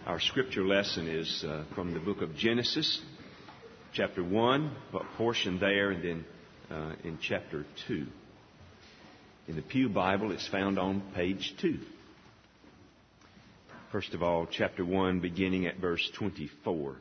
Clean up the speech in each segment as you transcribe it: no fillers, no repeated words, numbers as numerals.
Our scripture lesson is from the book of Genesis, chapter 1, a portion there, and then in chapter 2. In the Pew Bible, it's found on page 2. First of all, chapter 1, beginning at verse 24.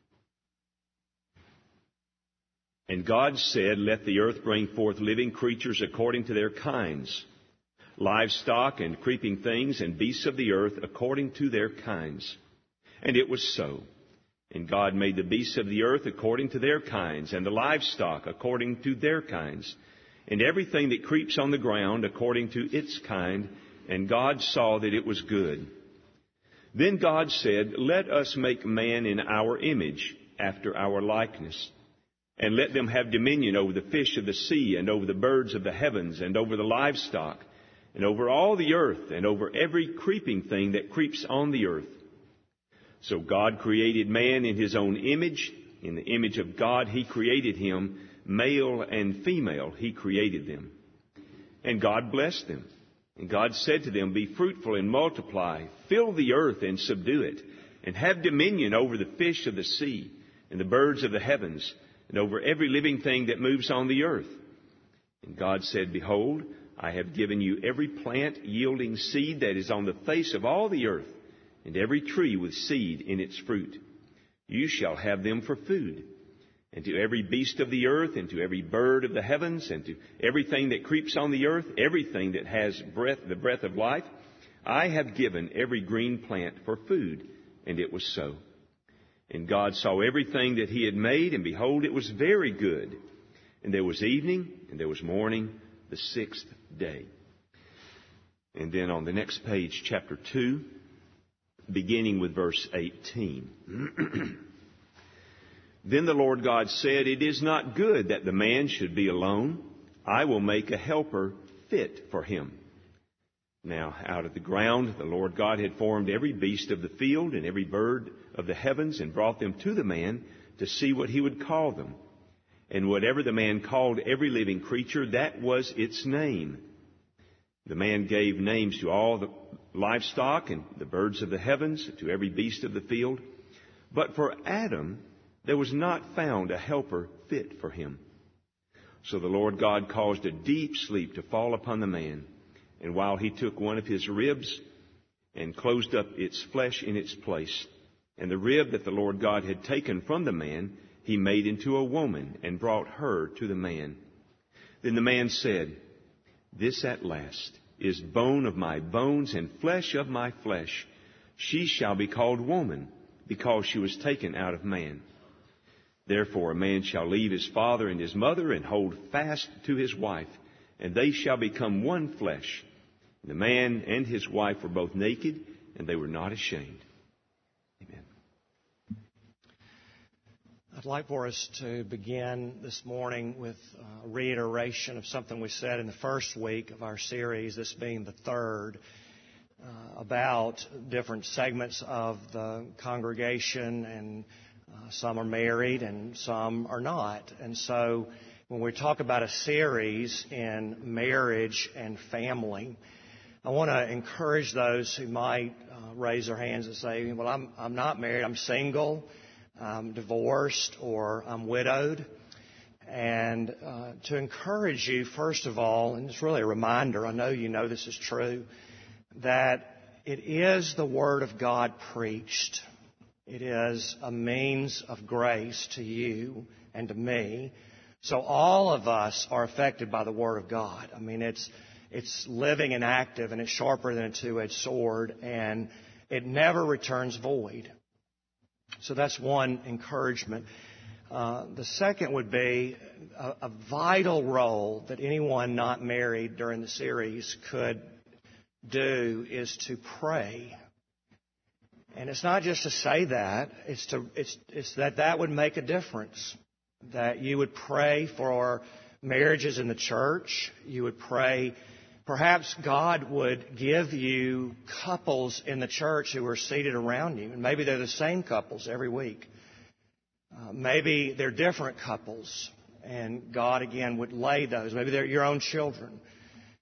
And God said, "Let the earth bring forth living creatures according to their kinds, livestock and creeping things and beasts of the earth according to their kinds." And it was so. And God made the beasts of the earth according to their kinds, and the livestock according to their kinds, and everything that creeps on the ground according to its kind. And God saw that it was good. Then God said, "Let us make man in our image, after our likeness, and let them have dominion over the fish of the sea, and over the birds of the heavens, and over the livestock, and over all the earth, and over every creeping thing that creeps on the earth." So God created man in his own image. In the image of God he created him. Male and female he created them. And God blessed them. And God said to them, "Be fruitful and multiply, fill the earth and subdue it, and have dominion over the fish of the sea, and the birds of the heavens, and over every living thing that moves on the earth." And God said, "Behold, I have given you every plant yielding seed that is on the face of all the earth, and every tree with seed in its fruit. You shall have them for food. And to every beast of the earth, and to every bird of the heavens, and to everything that creeps on the earth, everything that has breath, the breath of life, I have given every green plant for food." And it was so. And God saw everything that he had made, and behold, it was very good. And there was evening, and there was morning, the sixth day. And then on the next page, chapter 2, beginning with verse 18. Then the Lord God said, "It is not good that the man should be alone. I will make a helper fit for him." Now out of the ground the Lord God had formed every beast of the field and every bird of the heavens, and brought them to the man to see what he would call them. And whatever the man called every living creature, that was its name. The man gave names to all the livestock and the birds of the heavens, to every beast of the field. But for Adam there was not found a helper fit for him. So the Lord God caused a deep sleep to fall upon the man. And while he took one of his ribs and closed up its flesh in its place, and the rib that the Lord God had taken from the man, he made into a woman and brought her to the man. Then the man said, "This at last is bone of my bones and flesh of my flesh. She shall be called woman, because she was taken out of man. Therefore a man shall leave his father and his mother, and hold fast to his wife, and they shall become one flesh. And the man and his wife were both naked, and they were not ashamed." Amen. I'd like for us to begin this morning with a reiteration of something we said in the first week of our series, this being the third, about different segments of the congregation, and some are married and some are not. And so when we talk about a series in marriage and family, I want to encourage those who might raise their hands and say, "Well, I'm not married, I'm single, I'm divorced, or I'm widowed." And to encourage you, first of all, and it's really a reminder, I know you know this is true, that it is the Word of God preached. It is a means of grace to you and to me. So all of us are affected by the Word of God. I mean, it's living and active, and it's sharper than a two-edged sword, and it never returns void. So that's one encouragement. The second would be a vital role that anyone not married during the series could do is to pray. And it's not just to say that, it's that would make a difference. That you would pray for marriages in the church. You would pray, perhaps God would give you couples in the church who are seated around you. And maybe they're the same couples every week. Maybe they're different couples. And God, again, would lay those. Maybe they're your own children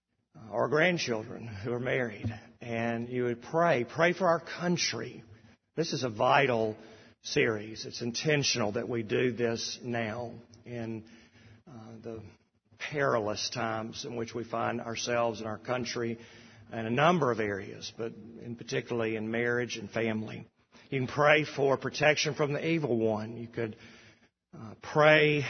or grandchildren who are married. And you would pray for our country. This is a vital series. It's intentional that we do this now in the perilous times in which we find ourselves in our country in a number of areas, but particularly in marriage and family. You can pray for protection from the evil one. You could pray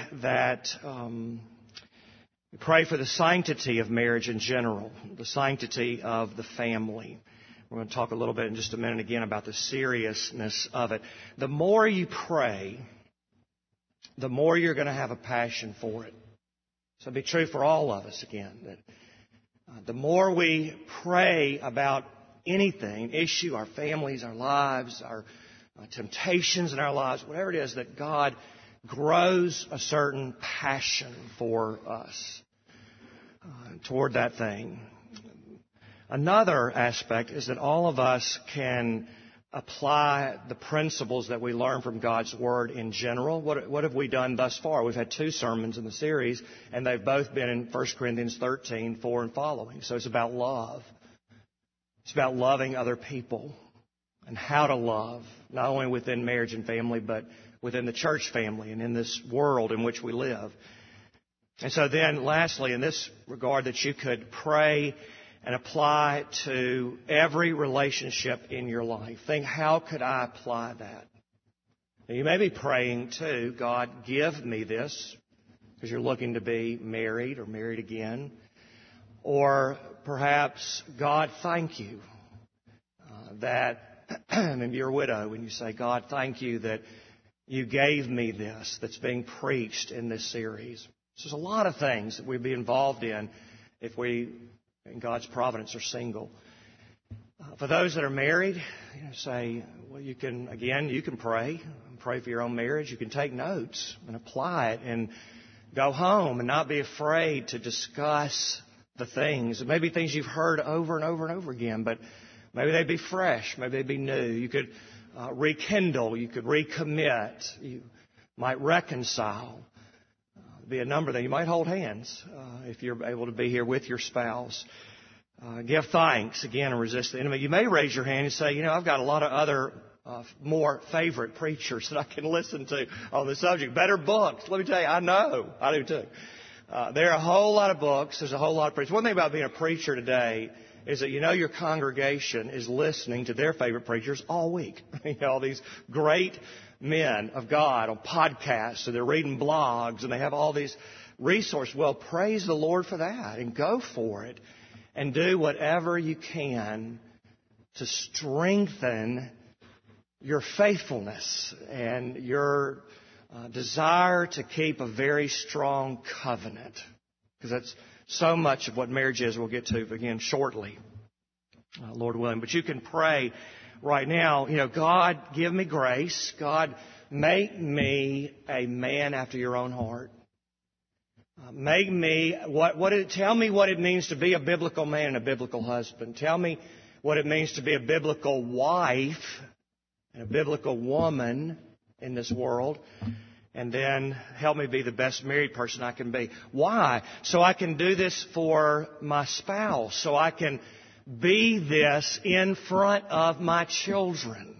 for the sanctity of marriage in general, the sanctity of the family. We're going to talk a little bit in just a minute again about the seriousness of it. The more you pray, the more you're going to have a passion for it. So it'll be true for all of us again, that the more we pray about anything, issue, our families, our lives, our temptations in our lives, whatever it is, that God grows a certain passion for us toward that thing. Another aspect is that all of us can apply the principles that we learn from God's Word in general. What have we done thus far? We've had 2 sermons in the series, and they've both been in 1 Corinthians 13, 4 and following. So it's about love. It's about loving other people and how to love, not only within marriage and family, but within the church family and in this world in which we live. And so then, lastly, in this regard, that you could pray and apply to every relationship in your life. Think, how could I apply that? Now, you may be praying too, God, give me this, because you're looking to be married or married again. Or perhaps, God, thank you that maybe you're a widow and you say, God, thank you that you gave me this that's being preached in this series. So there's a lot of things that we'd be involved in if we, in God's providence, are single. For those that are married, say, well, you can pray for your own marriage. You can take notes and apply it and go home and not be afraid to discuss the things. It may be things you've heard over and over and over again, but maybe they'd be fresh. Maybe they'd be new. You could rekindle. You could recommit. You might reconcile. There'd be a number of things. You might hold hands if you're able to be here with your spouse. Give thanks, again, and resist the enemy. You may raise your hand and say, I've got a lot of other more favorite preachers that I can listen to on the subject. Better books. Let me tell you, I know. I do too. There are a whole lot of books. There's a whole lot of preachers. One thing about being a preacher today is that your congregation is listening to their favorite preachers all week. All these great men of God on podcasts, and they're reading blogs, and they have all these resources. Well, praise the Lord for that, and go for it, and do whatever you can to strengthen your faithfulness and your desire to keep a very strong covenant, because that's so much of what marriage is. We'll get to again shortly, Lord willing. But you can pray right now, God, give me grace. God, make me a man after your own heart. Make me, tell me what it means to be a biblical man and a biblical husband. Tell me what it means to be a biblical wife and a biblical woman in this world. And then help me be the best married person I can be. Why? So I can do this for my spouse. So I can be this in front of my children.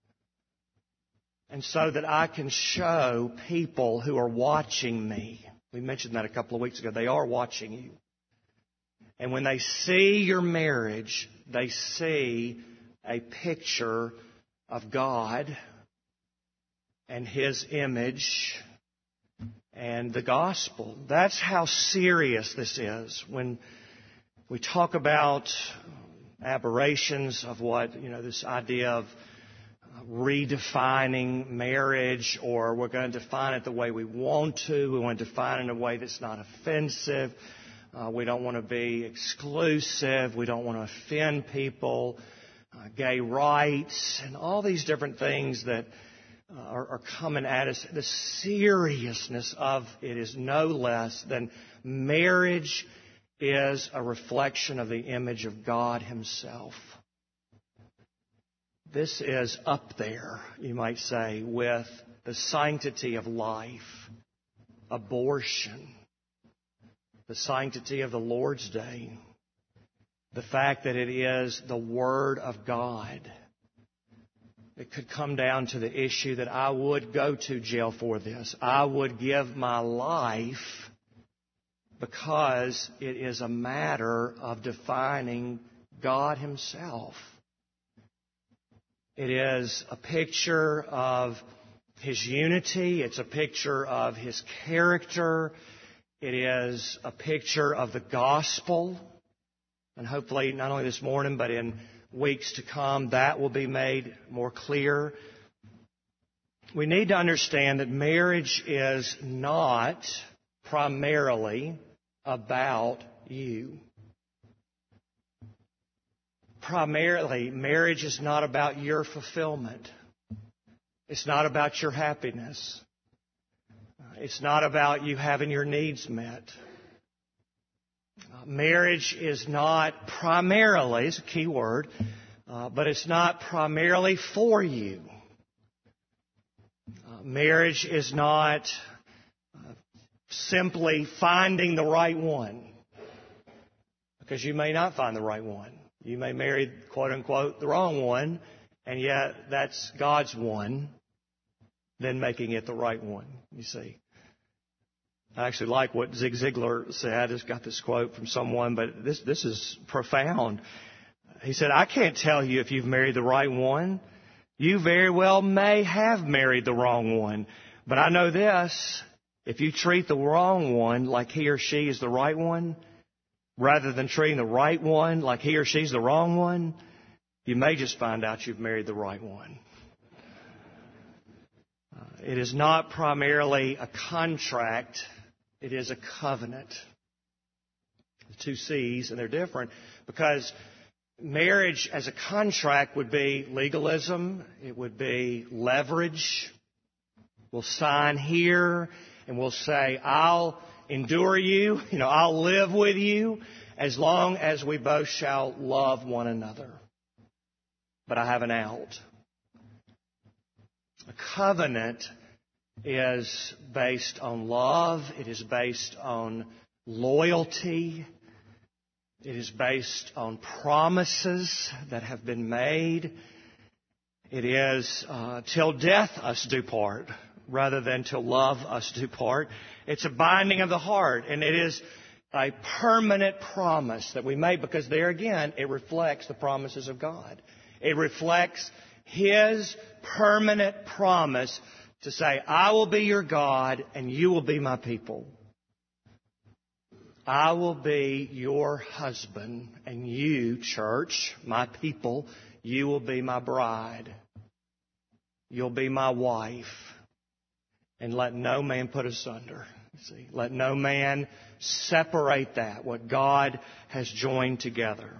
And so that I can show people who are watching me. We mentioned that a couple of weeks ago. They are watching you. And when they see your marriage, they see a picture of God and His image and the gospel. That's how serious this is. When we talk about aberrations of what, this idea of redefining marriage, or we're going to define it the way we want to. We want to define it in a way that's not offensive. We don't want to be exclusive. We don't want to offend people. Gay rights and all these different things that are coming at us. The seriousness of it is no less than marriage is a reflection of the image of God Himself. This is up there, you might say, with the sanctity of life, abortion, the sanctity of the Lord's Day, the fact that it is the Word of God. it could come down to the issue that I would go to jail for this. I would give my life because it is a matter of defining God Himself. It is a picture of His unity. It's a picture of His character. It is a picture of the gospel. And hopefully not only this morning, but in weeks to come, that will be made more clear. We need to understand that marriage is not primarily about you. Primarily, marriage is not about your fulfillment. It's not about your happiness. It's not about you having your needs met. Marriage is not primarily, it's a key word, but it's not primarily for you. Marriage is not simply finding the right one, because you may not find the right one. You may marry, quote unquote, the wrong one, and yet that's God's one, then making it the right one, you see. I actually like what Zig Ziglar said. I just got this quote from someone, but this is profound. He said, I can't tell you if you've married the right one. You very well may have married the wrong one. But I know this, if you treat the wrong one like he or she is the right one, rather than treating the right one like he or she's the wrong one, you may just find out you've married the right one. It is not primarily a contract. It is a covenant. The two C's, and they're different because marriage as a contract would be legalism. It would be leverage. We'll sign here and we'll say, I'll endure you. I'll live with you as long as we both shall love one another. But I have an out. A covenant is based on love. It is based on loyalty. It is based on promises that have been made. It is till death us do part, rather than till love us do part. It's a binding of the heart, and it is a permanent promise that we make, because there again, it reflects the promises of God. It reflects His permanent promise to say, I will be your God and you will be my people. I will be your husband and you, church, my people, you will be my bride. You'll be my wife. And let no man put asunder. See, let no man separate that, what God has joined together.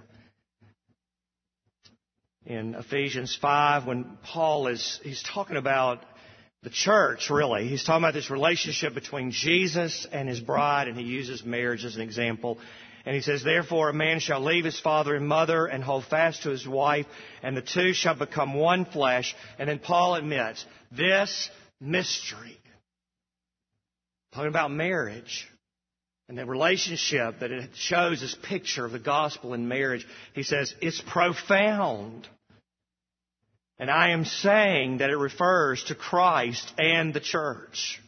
In Ephesians 5, when Paul he's talking about the church, really. He's talking about this relationship between Jesus and His bride, and he uses marriage as an example. And he says, therefore a man shall leave his father and mother and hold fast to his wife, and the two shall become one flesh. And then Paul admits, this mystery, talking about marriage and the relationship that it shows, this picture of the gospel in marriage, he says, it's profound. And I am saying that it refers to Christ and the church.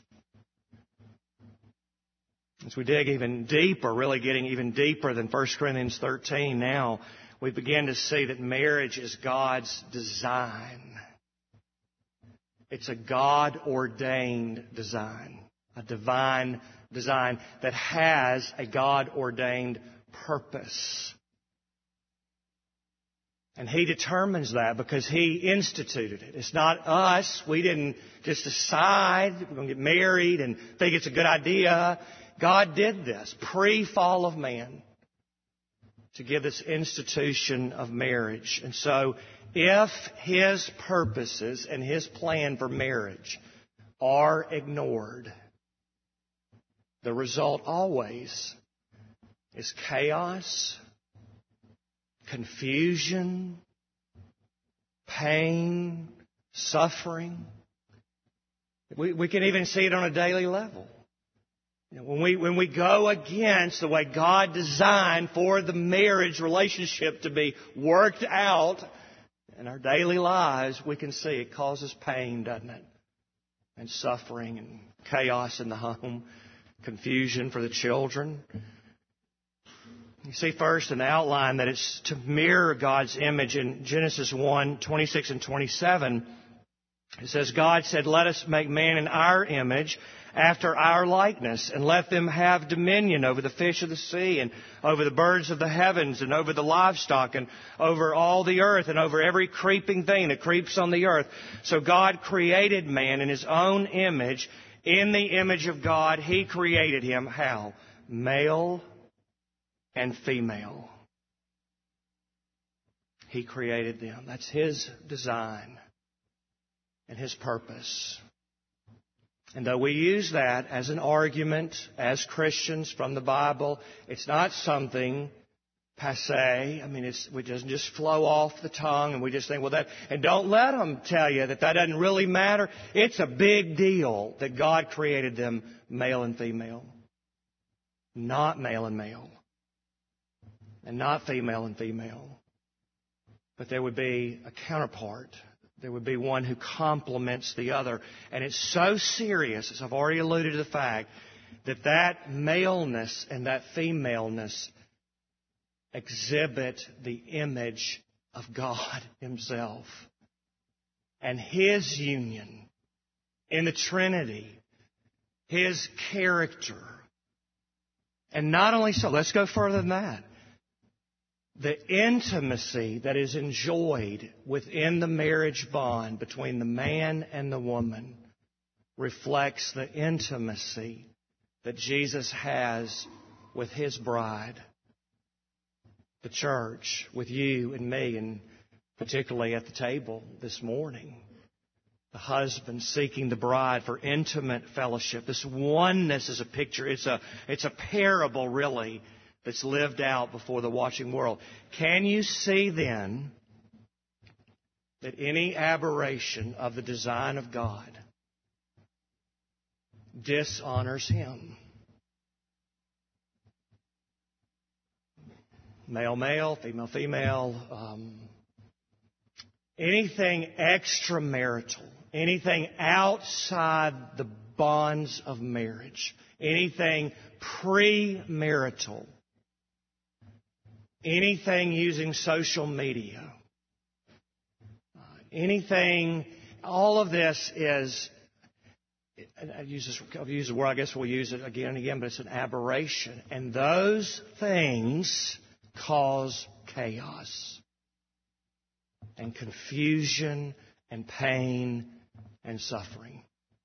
As we dig even deeper, really getting even deeper than 1 Corinthians 13 now, we begin to see that marriage is God's design. It's a God-ordained design, a divine design that has a God-ordained purpose. And He determines that because He instituted it. It's not us. We didn't just decide we're going to get married and think it's a good idea. God did this pre-fall of man to give this institution of marriage. And so if His purposes and His plan for marriage are ignored, the result always is chaos, confusion, pain, suffering. We can even see it on a daily level. When we go against the way God designed for the marriage relationship to be worked out, in our daily lives, we can see it causes pain, doesn't it? And suffering and chaos in the home, confusion for the children. You see first in the outline that it's to mirror God's image. In Genesis 1:26 and 27, it says, God said, let us make man in our image, after our likeness, and let them have dominion over the fish of the sea, and over the birds of the heavens, and over the livestock, and over all the earth, and over every creeping thing that creeps on the earth. So God created man in His own image. In the image of God, He created him. How? Male and female. He created them. That's His design and His purpose. And though we use that as an argument as Christians from the Bible, it's not something passé. I mean, it doesn't just flow off the tongue and we just think, well, that, and don't let them tell you that doesn't really matter. It's a big deal that God created them male and female, not male and male, and not female and female. But there would be a counterpart. There would be one who complements the other. And it's so serious, as I've already alluded to the fact, that maleness and that femaleness exhibit the image of God Himself and His union in the Trinity, His character. And not only so, let's go further than that. The intimacy that is enjoyed within the marriage bond between the man and the woman reflects the intimacy that Jesus has with His bride, the church, with you and me, and particularly at the table this morning. The husband seeking the bride for intimate fellowship. This oneness is a picture. It's a parable, really, that's lived out before the watching world. Can you see then that any aberration of the design of God dishonors Him? Male, male, female, female, anything extramarital, anything outside the bonds of marriage, anything premarital, anything using social media, anything, all of this is, I've used the word, I guess we'll use it again and again, but it's an aberration. And those things cause chaos and confusion and pain and suffering.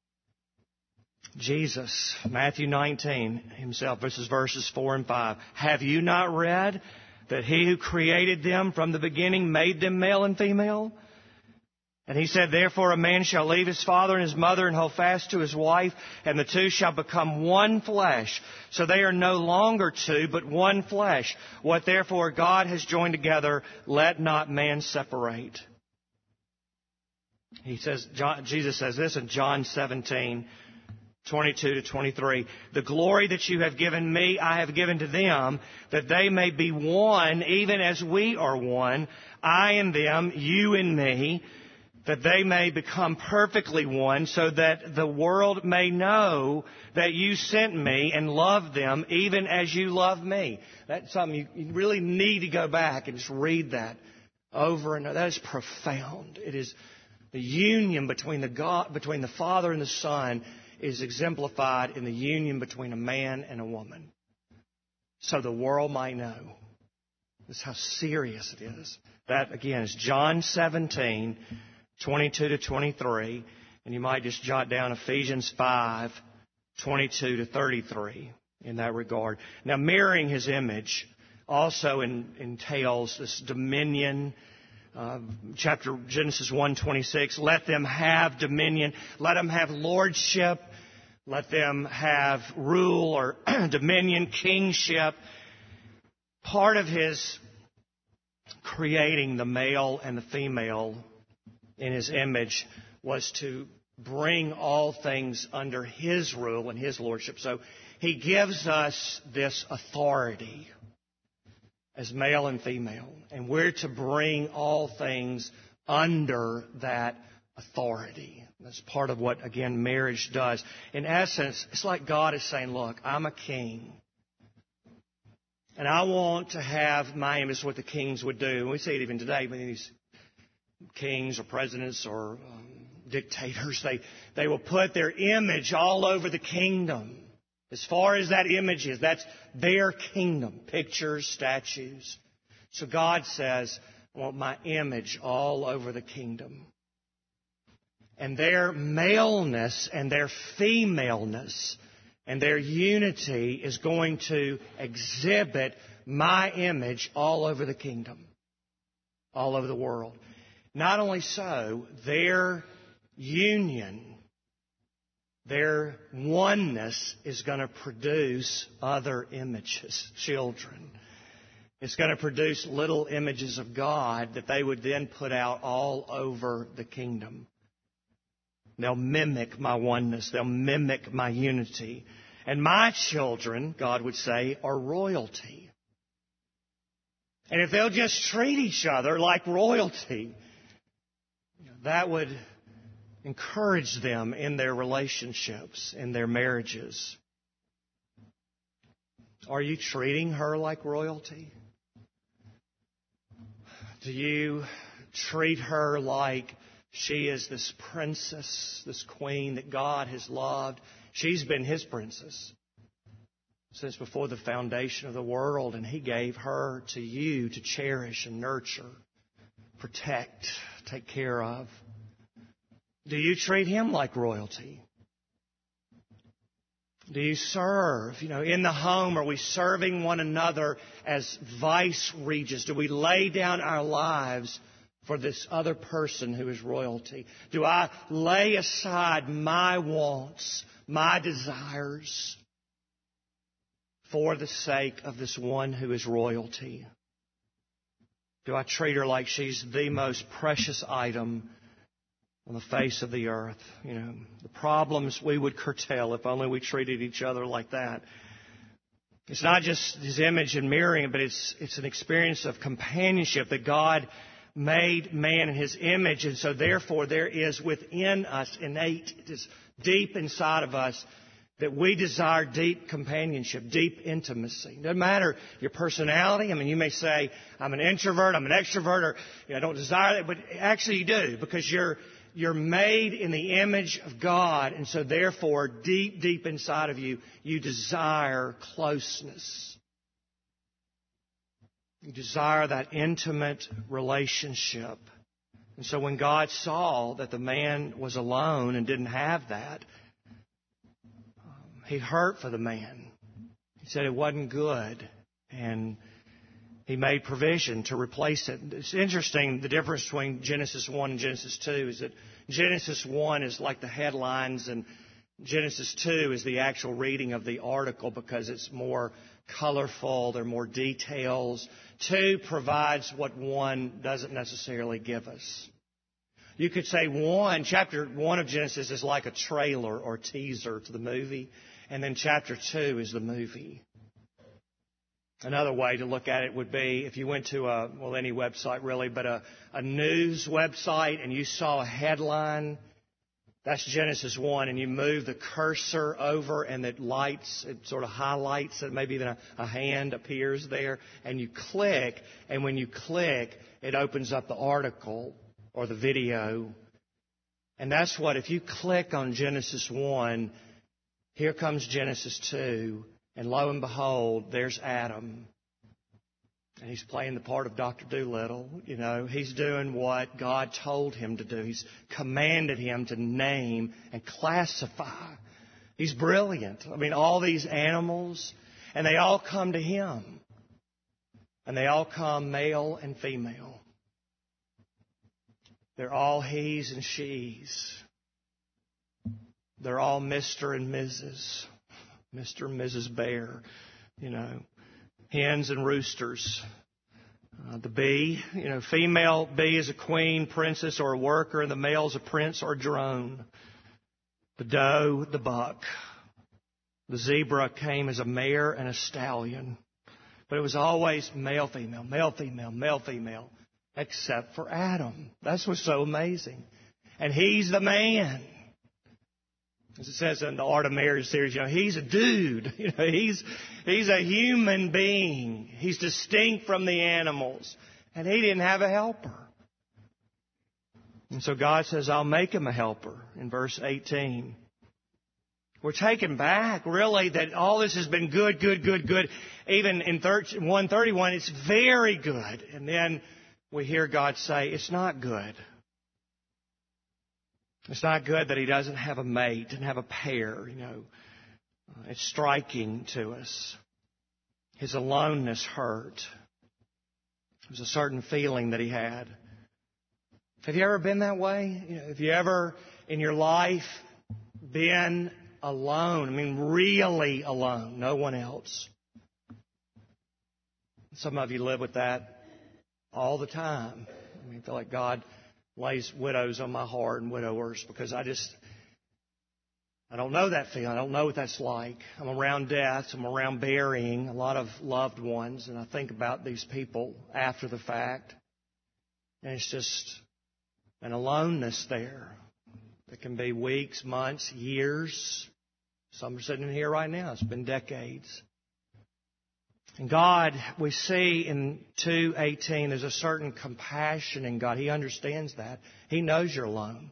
Jesus, Matthew 19 Himself, verses 4 and 5. Have you not read that He who created them from the beginning made them male and female? And He said, therefore a man shall leave his father and his mother and hold fast to his wife, and the two shall become one flesh. So they are no longer two, but one flesh. What therefore God has joined together, let not man separate. Jesus says this in John 17, 22 to 23. The glory that you have given me, I have given to them, that they may be one, even as we are one, I and them, you and me, that they may become perfectly one, so that the world may know that you sent me and love them, even as you love me. That's something you really need to go back and just read that over and over. That is profound. It is the union between the Father and the Son is exemplified in the union between a man and a woman. So the world might know. This is how serious it is. That, again, is John 17, 22 to 23. And you might just jot down Ephesians 5, 22 to 33 in that regard. Now, mirroring His image also entails this dominion. Genesis 1:26, let them have dominion, let them have lordship, let them have rule or dominion, kingship. Part of His creating the male and the female in His image was to bring all things under His rule and His lordship. So He gives us this authority as male and female. And we're to bring all things under that authority. That's part of what, again, marriage does. In essence, it's like God is saying, look, I'm a king. And I want to have my image, what the kings would do. And we see it even today when these kings or presidents or dictators, they will put their image all over the kingdom. As far as that image is, that's their kingdom. Pictures, statues. So God says, I want my image all over the kingdom. And their maleness and their femaleness and their unity is going to exhibit my image all over the kingdom, all over the world. Not only so, their union, their oneness is going to produce other images, children. It's going to produce little images of God that they would then put out all over the kingdom. They'll mimic my oneness. They'll mimic my unity. And my children, God would say, are royalty. And if they'll just treat each other like royalty, that would encourage them in their relationships, in their marriages. Are you treating her like royalty? Do you treat her like she is this princess, this queen that God has loved? She's been His princess since before the foundation of the world, and He gave her to you to cherish and nurture, protect, take care of. Do you treat him like royalty? Do you serve? In the home, are we serving one another as vice regents? Do we lay down our lives for this other person who is royalty? Do I lay aside my wants, my desires for the sake of this one who is royalty? Do I treat her like she's the most precious item on the face of the earth? The problems we would curtail if only we treated each other like that. It's not just His image and mirroring, but it's an experience of companionship that God made man in His image. And so therefore there is within us innate, it is deep inside of us, that we desire deep companionship, deep intimacy. Doesn't matter your personality. You may say, I'm an introvert, I'm an extrovert, or I don't desire that. But actually you do, because you're made in the image of God. And so therefore, deep, deep inside of you, you desire closeness. You desire that intimate relationship. And so when God saw that the man was alone and didn't have that, He hurt for the man. He said it wasn't good. And He made provision to replace it. It's interesting, the difference between Genesis 1 and Genesis 2 is that Genesis 1 is like the headlines, and Genesis 2 is the actual reading of the article because it's more colorful, there are more details. 2 provides what 1 doesn't necessarily give us. You could say chapter 1 of Genesis is like a trailer or teaser to the movie, and then chapter 2 is the movie. Another way to look at it would be if you went to any website really, but a news website and you saw a headline, that's Genesis 1, and you move the cursor over and it sort of highlights it, maybe even a hand appears there, and you click, and when you click, it opens up the article or the video. And that's what, if you click on Genesis 1, here comes Genesis 2, and lo and behold, there's Adam. And he's playing the part of Dr. Dolittle. He's doing what God told him to do. He's commanded him to name and classify. He's brilliant. All these animals, and they all come to him. And they all come male and female. They're all he's and she's. They're all Mr. and Mrs. Mr. and Mrs. Bear, hens and roosters. The bee, female bee is a queen, princess, or a worker, and the male is a prince or a drone. The doe, the buck. The zebra came as a mare and a stallion. But it was always male, female, male, female, male, female. except for Adam. That's what's so amazing. And he's the man. As it says in the Art of Marriage series, he's a dude. He's a human being. He's distinct from the animals. And he didn't have a helper. And so God says, I'll make him a helper in verse 18. We're taken back, really, that all this has been good. Even in 131, it's very good. And then we hear God say, it's not good. It's not good that he doesn't have a mate, doesn't have a pair, It's striking to us. His aloneness hurt. It was a certain feeling that he had. Have you ever been that way? Have you ever in your life been alone? I mean, really alone. No one else. Some of you live with that all the time. I feel like God lays widows on my heart and widowers because I don't know that feeling. I don't know what that's like. I'm around death. I'm around burying a lot of loved ones, and I think about these people after the fact. And it's just an aloneness there. It can be weeks, months, years. Some are sitting in here right now. It's been decades. And God, we see in 2:18, there's a certain compassion in God. He understands that. He knows you're alone.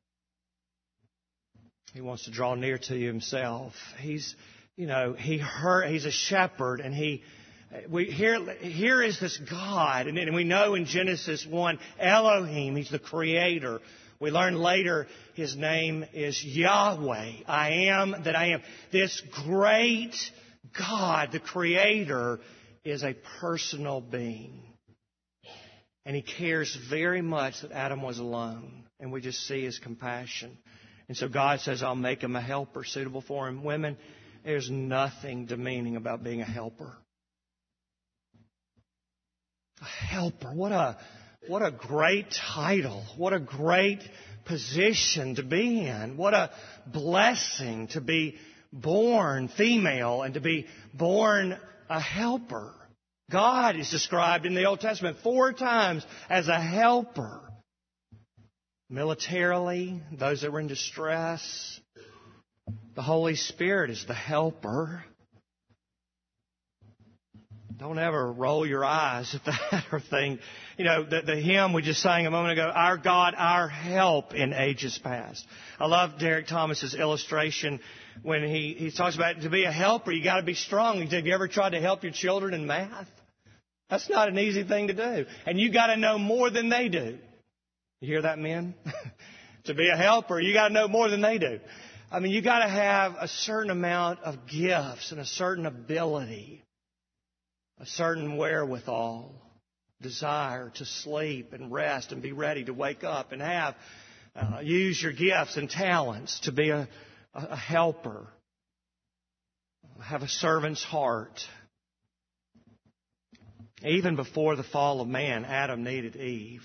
He wants to draw near to you himself. He's a shepherd, and here is this God, and we know in Genesis 1, Elohim, he's the creator. We learn later his name is Yahweh. I am that I am. This great God, the Creator, is a personal being. And he cares very much that Adam was alone. And we just see his compassion. And so God says, I'll make him a helper suitable for him. Women, there's nothing demeaning about being a helper. A helper. What a great title. What a great position to be in. What a blessing to be born female and to be born a helper. God is described in the Old Testament 4 times as a helper. Militarily, those that were in distress. The Holy Spirit is the helper. Don't ever roll your eyes at that or think. The hymn we just sang a moment ago, Our God, our help in ages past. I love Derek Thomas's illustration when he talks about to be a helper, you got to be strong. He said, have you ever tried to help your children in math? That's not an easy thing to do. And you got to know more than they do. You hear that, men? To be a helper, you got to know more than they do. I mean, you got to have a certain amount of gifts and a certain ability, a certain wherewithal, desire to sleep and rest and be ready to wake up and use your gifts and talents to be a helper, have a servant's heart. Even before the fall of man, Adam needed Eve.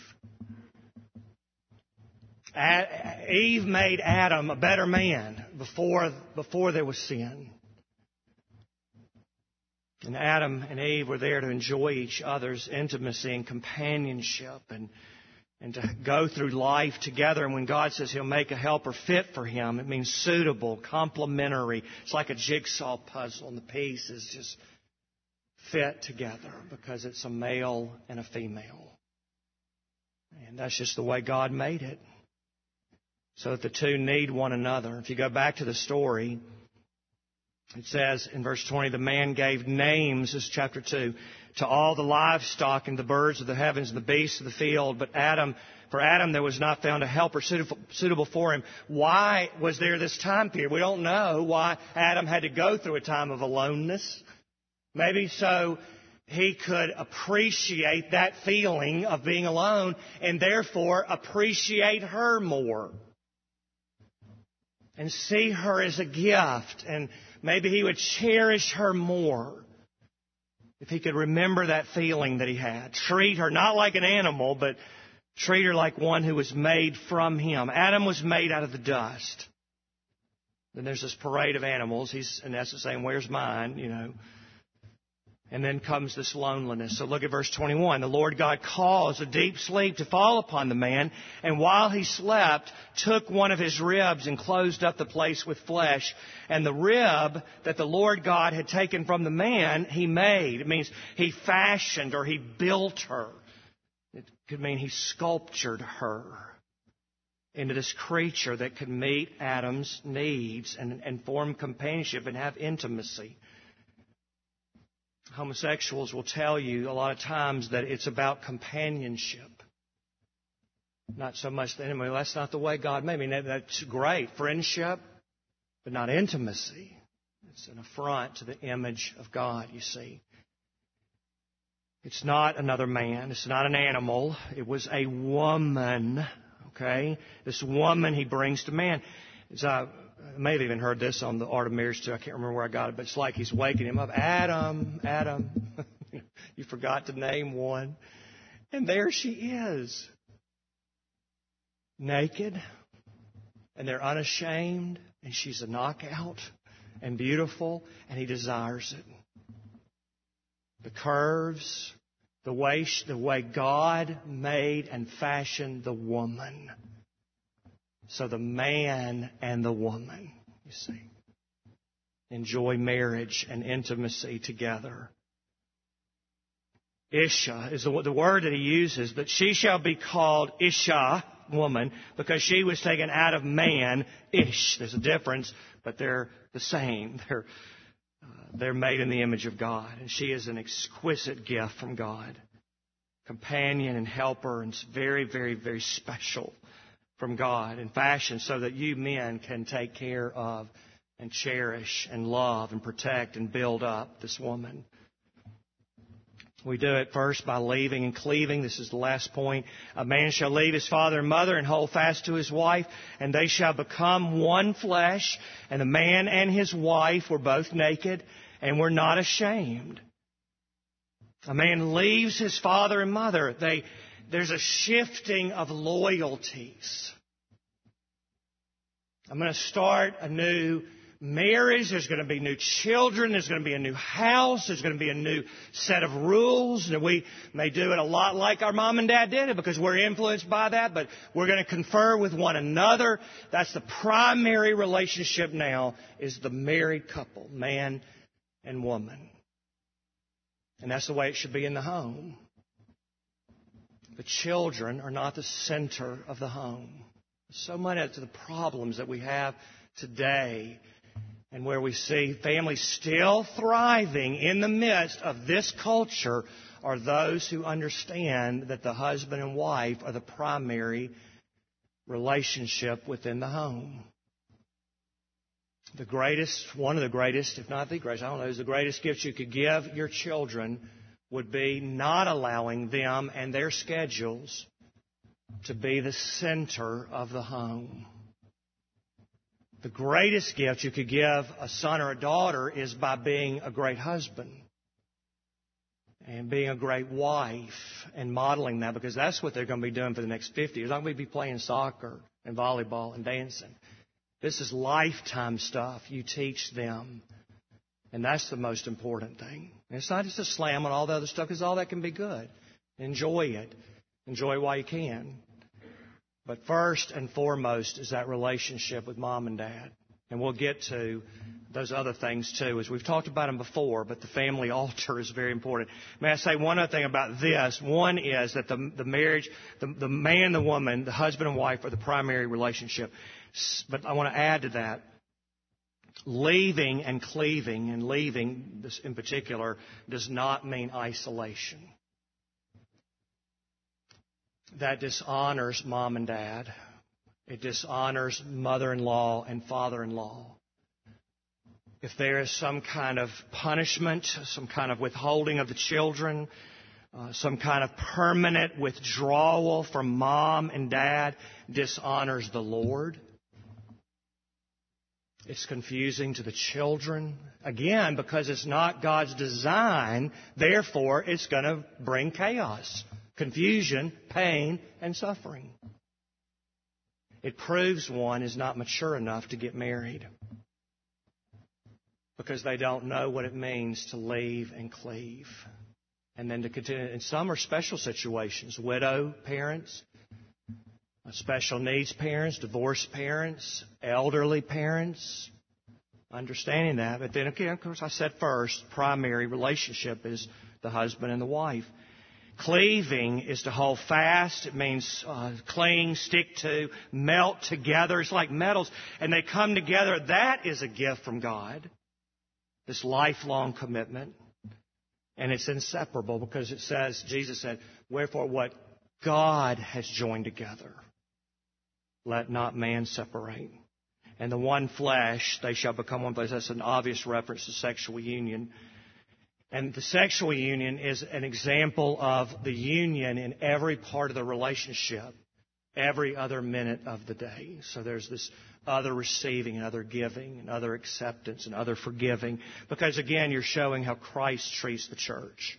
Eve made Adam a better man before there was sin. And Adam and Eve were there to enjoy each other's intimacy and companionship and to go through life together. And when God says He'll make a helper fit for him, it means suitable, complementary. It's like a jigsaw puzzle, and the pieces just fit together because it's a male and a female. And that's just the way God made it. So that the two need one another. If you go back to the story, it says in verse 20, the man gave names, this is chapter 2, to all the livestock and the birds of the heavens and the beasts of the field. But for Adam there was not found a helper suitable for him. Why was there this time period? We don't know why Adam had to go through a time of aloneness. Maybe so he could appreciate that feeling of being alone and therefore appreciate her more. And see her as a gift, and maybe he would cherish her more if he could remember that feeling that he had. Treat her not like an animal, but treat her like one who was made from him. Adam was made out of the dust. Then there's this parade of animals. He's in essence saying, where's mine, And then comes this loneliness. So look at verse 21. The Lord God caused a deep sleep to fall upon the man, and while he slept, took one of his ribs and closed up the place with flesh. And the rib that the Lord God had taken from the man, he made. It means he fashioned or he built her. It could mean he sculptured her into this creature that could meet Adam's needs and form companionship and have intimacy. Homosexuals will tell you a lot of times that it's about companionship. Not so much the enemy. That's not the way God made me. That's great. Friendship, but not intimacy. It's an affront to the image of God, you see. It's not another man. It's not an animal. It was a woman. Okay? This woman he brings to man. I may have even heard this on the Art of Marriage too. I can't remember where I got it, but it's like he's waking him up. Adam, Adam, you forgot to name one. And there she is. Naked. And they're unashamed. And she's a knockout and beautiful. And he desires it. The curves, the way God made and fashioned the woman. So the man and the woman, you see, enjoy marriage and intimacy together. Isha is the word that he uses, but she shall be called Isha, woman, because she was taken out of man, Ish. There's a difference, but they're the same. They're made in the image of God, and she is an exquisite gift from God. Companion and helper, and it's very, very, very special from God and fashioned so that you men can take care of and cherish and love and protect and build up this woman. We do it first by leaving and cleaving. This is the last point. A man shall leave his father and mother and hold fast to his wife, and they shall become one flesh. And the man and his wife were both naked and were not ashamed. A man leaves his father and mother. There's a shifting of loyalties. I'm going to start a new marriage. There's going to be new children. There's going to be a new house. There's going to be a new set of rules. And we may do it a lot like our mom and dad did it because we're influenced by that. But we're going to confer with one another. That's the primary relationship now, is the married couple, man and woman. And that's the way it should be in the home. The children are not the center of the home. So many of the problems that we have today, and where we see families still thriving in the midst of this culture, are those who understand that the husband and wife are the primary relationship within the home. One of the greatest, if not the greatest, I don't know, is the greatest gift you could give your children would be not allowing them and their schedules to be the center of the home. The greatest gift you could give a son or a daughter is by being a great husband and being a great wife and modeling that, because that's what they're going to be doing for the next 50 years. They're not going to be playing soccer and volleyball and dancing. This is lifetime stuff you teach them. And that's the most important thing. And it's not just a slam on all the other stuff, because all that can be good. Enjoy it. Enjoy it while you can. But first and foremost is that relationship with mom and dad. And we'll get to those other things too, as we've talked about them before, but the family altar is very important. May I say one other thing about this? One is that the marriage, the man and the woman, the husband and wife, are the primary relationship. But I want to add to that, leaving and cleaving, and leaving this in particular, does not mean isolation. That dishonors mom and dad. It dishonors mother-in-law and father-in-law. If there is some kind of punishment, some kind of withholding of the children, some kind of permanent withdrawal from mom and dad, dishonors the Lord. It's confusing to the children. Again, because it's not God's design, therefore it's going to bring chaos, confusion, pain, and suffering. It proves one is not mature enough to get married. because they don't know what it means to leave and cleave. And then to continue. And some are special situations. Widow parents, special needs parents, divorced parents, elderly parents. Understanding that. But then again, of course, I said first, primary relationship is the husband and the wife. Cleaving is to hold fast. It means cling, stick to, melt together. It's like metals. And they come together. That is a gift from God. This lifelong commitment. And it's inseparable because it says, Jesus said, wherefore what God has joined together, let not man separate. And the one flesh, they shall become one flesh. That's an obvious reference to sexual union. And the sexual union is an example of the union in every part of the relationship, every other minute of the day. So there's this other receiving and other giving and other acceptance and other forgiving. Because again, you're showing how Christ treats the church.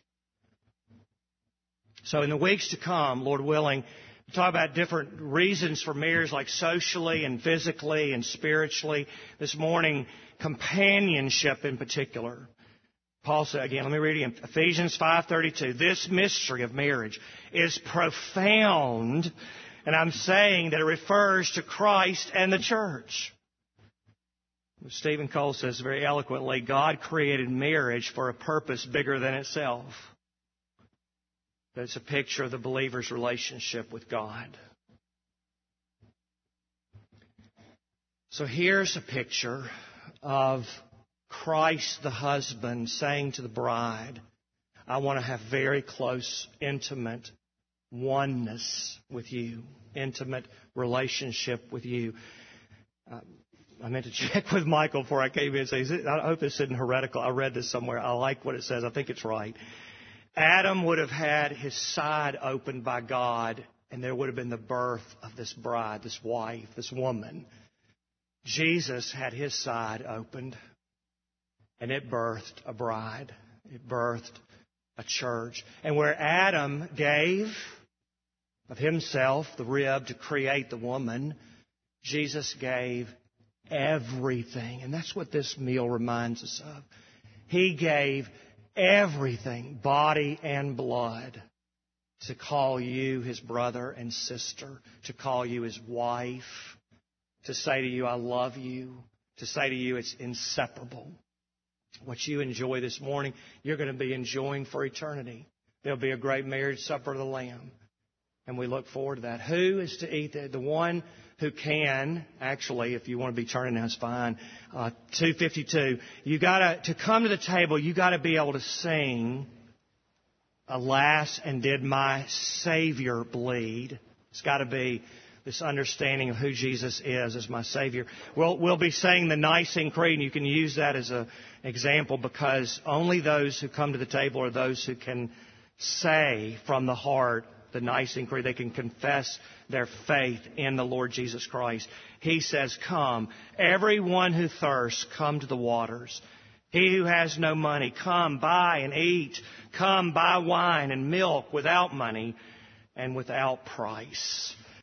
So in the weeks to come, Lord willing, we'll talk about different reasons for marriage, like socially and physically and spiritually. This morning, companionship in particular. Paul said, again, let me read it again. Ephesians 5:32. This mystery of marriage is profound, and I'm saying that it refers to Christ and the church. Stephen Cole says very eloquently, God created marriage for a purpose bigger than itself. It's a picture of the believer's relationship with God. So here's a picture of Christ the husband saying to the bride, I want to have very close, intimate oneness with you, intimate relationship with you. I meant to check with Michael before I came in and say, I hope this isn't heretical. I read this somewhere. I like what it says. I think it's right. Adam would have had his side opened by God, and there would have been the birth of this bride, this wife, this woman. Jesus had his side opened, and it birthed a bride. It birthed a church. And where Adam gave of himself, the rib, to create the woman, Jesus gave everything. And that's what this meal reminds us of. He gave everything, body and blood, to call you his brother and sister, to call you his wife, to say to you, I love you, to say to you, it's inseparable. What you enjoy this morning, you're going to be enjoying for eternity. There'll be a great marriage supper of the Lamb. And we look forward to that. Who is to eat the one who can, actually, if you want to be turning now, it's fine. 252. To come to the table, you got to be able to sing, alas, and did my Savior bleed? It's got to be this understanding of who Jesus is as my Savior. We'll be saying the Nicene Creed, and you can use that as an example because only those who come to the table are those who can say from the heart the Nicene Creed. They can confess their faith in the Lord Jesus Christ. He says, come. Everyone who thirsts, come to the waters. He who has no money, come, buy and eat. Come, buy wine and milk without money and without price.